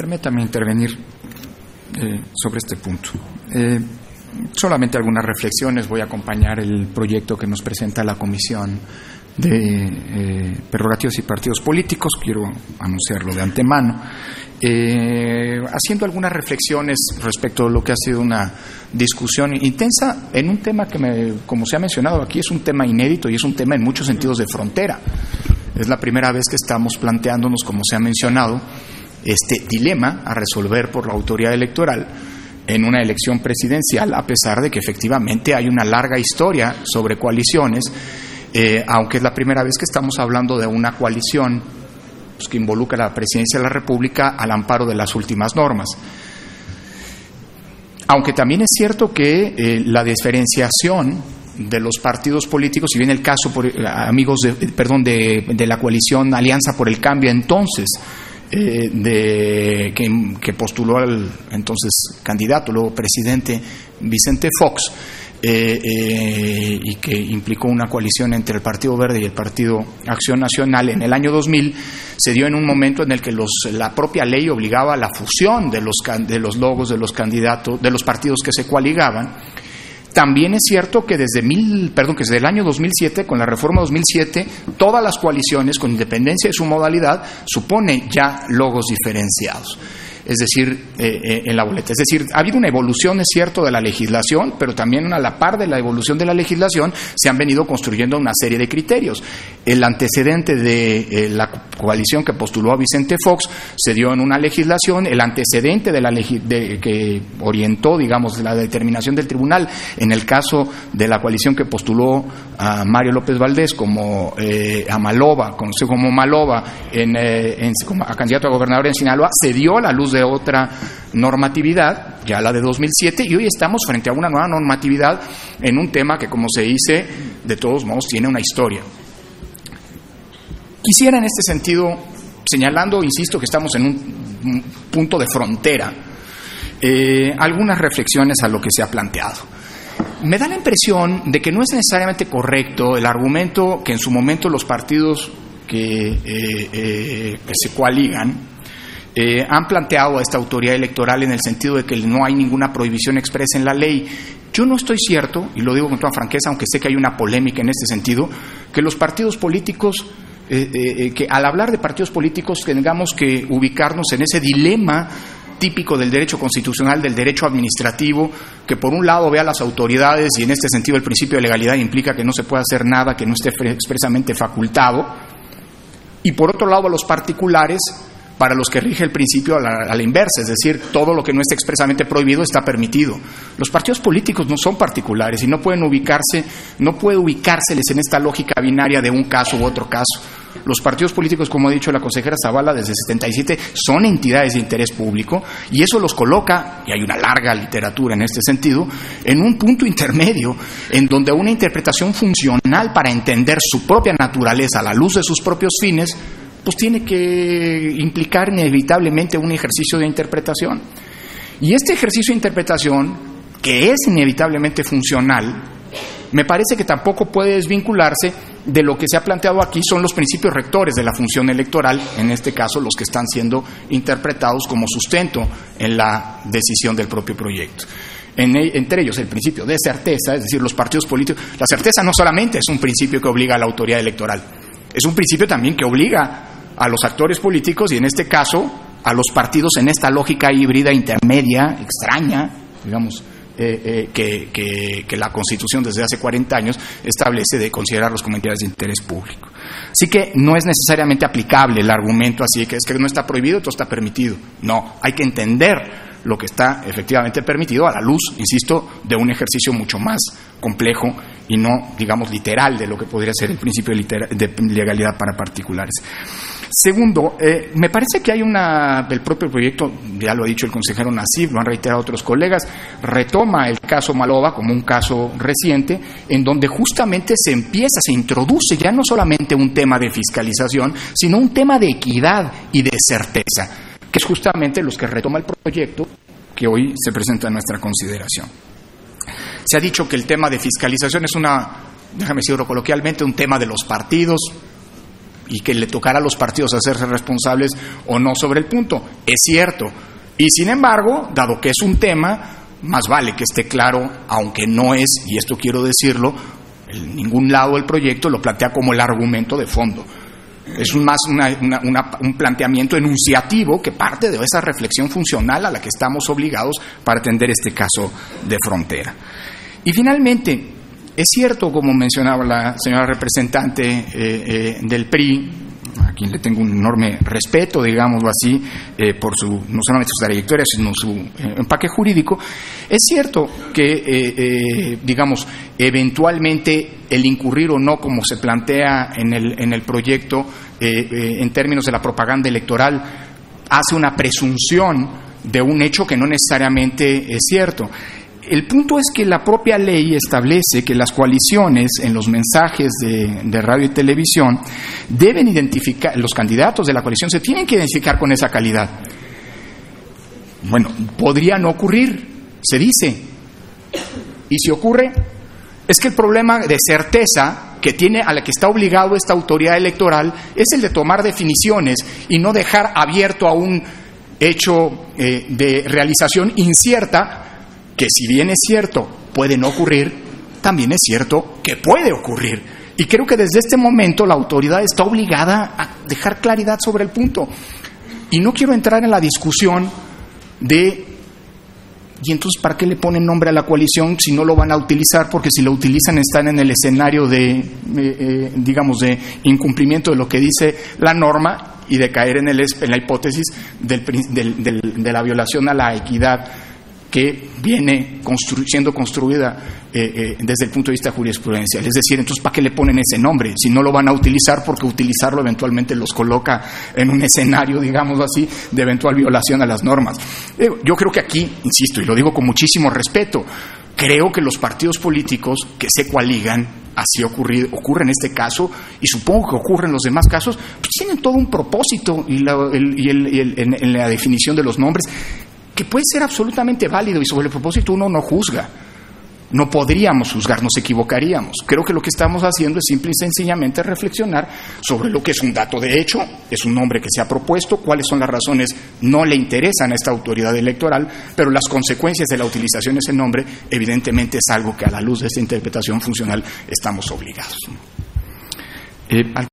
Permítame intervenir sobre este punto. Solamente algunas reflexiones. Voy a acompañar el proyecto que nos presenta la Comisión de Prerrogativas y Partidos Políticos. Quiero anunciarlo de antemano. Haciendo algunas reflexiones respecto a lo que ha sido una discusión intensa en un tema que, como se ha mencionado aquí, es un tema inédito y es un tema en muchos sentidos de frontera. Es la primera vez que estamos planteándonos, como se ha mencionado, este dilema a resolver por la autoridad electoral en una elección presidencial, a pesar de que efectivamente hay una larga historia sobre coaliciones, aunque es la primera vez que estamos hablando de una coalición que involucra a la presidencia de la República al amparo de las últimas normas. Aunque también es cierto que la diferenciación de los partidos políticos, si bien el caso, de la coalición Alianza por el Cambio entonces, que postuló al entonces candidato, luego presidente Vicente Fox, y que implicó una coalición entre el Partido Verde y el Partido Acción Nacional en el año 2000, se dio en un momento en el que la propia ley obligaba a la fusión de los logos de los candidatos, de los partidos que se coaligaban. También es cierto que desde el año 2007, con la reforma 2007, todas las coaliciones, con independencia de su modalidad, suponen ya logos diferenciados, es decir, en la boleta. Es decir, ha habido una evolución, es cierto, de la legislación, pero también a la par de la evolución de la legislación se han venido construyendo una serie de criterios. El antecedente de la coalición que postuló a Vicente Fox se dio en una legislación, el antecedente que orientó, digamos, la determinación del tribunal en el caso de la coalición que postuló a Mario López Valdés como a Maloba, conocido como Maloba, a candidato a gobernador en Sinaloa, se dio a la luz de otra normatividad, ya la de 2007, y hoy estamos frente a una nueva normatividad en un tema que, como se dice, de todos modos tiene una historia. Quisiera en este sentido, señalando, insisto, que estamos en un punto de frontera, algunas reflexiones a lo que se ha planteado. Me da la impresión de que no es necesariamente correcto el argumento que en su momento los partidos que se coaligan han planteado a esta autoridad electoral en el sentido de que no hay ninguna prohibición expresa en la ley. Yo no estoy cierto, y lo digo con toda franqueza, aunque sé que hay una polémica en este sentido, que los partidos políticos, que al hablar de partidos políticos tengamos que ubicarnos en ese dilema típico del derecho constitucional, del derecho administrativo, que por un lado ve a las autoridades, y en este sentido el principio de legalidad implica que no se puede hacer nada que no esté expresamente facultado, y por otro lado a los particulares, para los que rige el principio a la inversa, es decir, todo lo que no esté expresamente prohibido está permitido. Los partidos políticos no son particulares y no puede ubicárseles en esta lógica binaria de un caso u otro caso. Los partidos políticos, como ha dicho la consejera Zavala, desde el 77 son entidades de interés público, y eso los coloca, y hay una larga literatura en este sentido, en un punto intermedio en donde una interpretación funcional para entender su propia naturaleza a la luz de sus propios fines pues tiene que implicar inevitablemente un ejercicio de interpretación. Y este ejercicio de interpretación, que es inevitablemente funcional, me parece que tampoco puede desvincularse de lo que se ha planteado aquí, son los principios rectores de la función electoral, en este caso los que están siendo interpretados como sustento en la decisión del propio proyecto. Entre ellos el principio de certeza, es decir, los partidos políticos. La certeza no solamente es un principio que obliga a la autoridad electoral, es un principio también que obliga a los actores políticos, y en este caso a los partidos, en esta lógica híbrida intermedia, extraña, digamos, que la Constitución desde hace 40 años establece de considerarlos como entidades de interés público. Así que no es necesariamente aplicable el argumento así, que es que no está prohibido, todo está permitido. No, hay que entender lo que está efectivamente permitido a la luz, insisto, de un ejercicio mucho más complejo y no, digamos, literal de lo que podría ser el principio de legalidad para particulares. Segundo, me parece que hay el propio proyecto, ya lo ha dicho el consejero Nassif, lo han reiterado otros colegas, retoma el caso Maloba como un caso reciente, en donde justamente se introduce ya no solamente un tema de fiscalización, sino un tema de equidad y de certeza, que es justamente los que retoma el proyecto que hoy se presenta a nuestra consideración. Se ha dicho que el tema de fiscalización es déjame decirlo coloquialmente, un tema de los partidos, y que le tocara a los partidos hacerse responsables o no sobre el punto. Es cierto. Y sin embargo, dado que es un tema, más vale que esté claro, aunque no es, y esto quiero decirlo, en ningún lado del proyecto lo plantea como el argumento de fondo. Es más un planteamiento enunciativo que parte de esa reflexión funcional a la que estamos obligados para atender este caso de frontera. Y finalmente, es cierto, como mencionaba la señora representante del PRI, a quien le tengo un enorme respeto, digámoslo así, por no solamente su trayectoria, sino su empaque jurídico, es cierto que, eventualmente el incurrir o no, como se plantea en el proyecto, en términos de la propaganda electoral, hace una presunción de un hecho que no necesariamente es cierto. El punto es que la propia ley establece que las coaliciones en los mensajes de radio y televisión deben identificar, los candidatos de la coalición se tienen que identificar con esa calidad. Bueno, podría no ocurrir, se dice. Y si ocurre, es que el problema de certeza que tiene, a la que está obligado esta autoridad electoral, es el de tomar definiciones y no dejar abierto a un hecho de realización incierta, que si bien es cierto puede no ocurrir, también es cierto que puede ocurrir. Y creo que desde este momento la autoridad está obligada a dejar claridad sobre el punto. Y no quiero entrar en la discusión de, ¿y entonces para qué le ponen nombre a la coalición si no lo van a utilizar? Porque si lo utilizan están en el escenario de incumplimiento de lo que dice la norma y de caer en la hipótesis de la violación a la equidad que viene siendo construida desde el punto de vista jurisprudencial. Es decir, entonces, ¿para qué le ponen ese nombre? Si no lo van a utilizar, porque utilizarlo eventualmente los coloca en un escenario, digámoslo así, de eventual violación a las normas. Yo creo que aquí, insisto, y lo digo con muchísimo respeto, creo que los partidos políticos que se coaligan, así ocurre en este caso, y supongo que ocurre en los demás casos, pues tienen todo un propósito en la definición de los nombres, que puede ser absolutamente válido, y sobre el propósito uno no juzga. No podríamos juzgar, nos equivocaríamos. Creo que lo que estamos haciendo es simple y sencillamente reflexionar sobre lo que es un dato de hecho, es un nombre que se ha propuesto, cuáles son las razones, no le interesan a esta autoridad electoral, pero las consecuencias de la utilización de ese nombre evidentemente es algo que a la luz de esta interpretación funcional estamos obligados.